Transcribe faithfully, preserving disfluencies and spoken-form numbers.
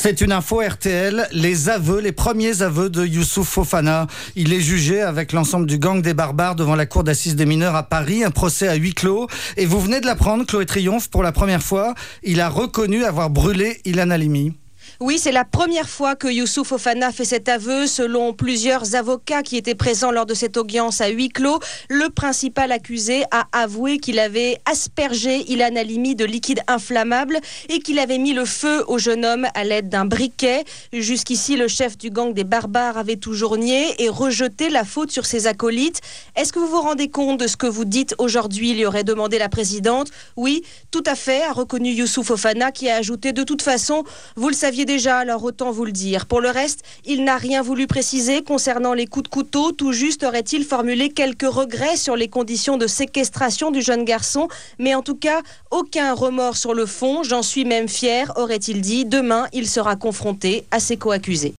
C'est une info R T L, les aveux, les premiers aveux de Youssouf Fofana. Il est jugé avec l'ensemble du gang des barbares devant la cour d'assises des mineurs à Paris, un procès à huis clos. Et vous venez de l'apprendre, Chloé Triomphe, pour la première fois, il a reconnu avoir brûlé Ilan Halimi. Oui, c'est la première fois que Youssouf Fofana fait cet aveu. Selon plusieurs avocats qui étaient présents lors de cette audience à huis clos, le principal accusé a avoué qu'il avait aspergé Ilan Halimi de liquide inflammable et qu'il avait mis le feu au jeune homme à l'aide d'un briquet. Jusqu'ici, le chef du gang des barbares avait toujours nié et rejeté la faute sur ses acolytes. Est-ce que vous vous rendez compte de ce que vous dites aujourd'hui, lui aurait demandé la présidente. Oui, tout à fait, a reconnu Youssouf Fofana, qui a ajouté: de toute façon, vous le saviez déjà, alors autant vous le dire. Pour le reste, il n'a rien voulu préciser concernant les coups de couteau. Tout juste aurait-il formulé quelques regrets sur les conditions de séquestration du jeune garçon. Mais en tout cas, aucun remords sur le fond. J'en suis même fier, aurait-il dit. Demain, il sera confronté à ses co-accusés.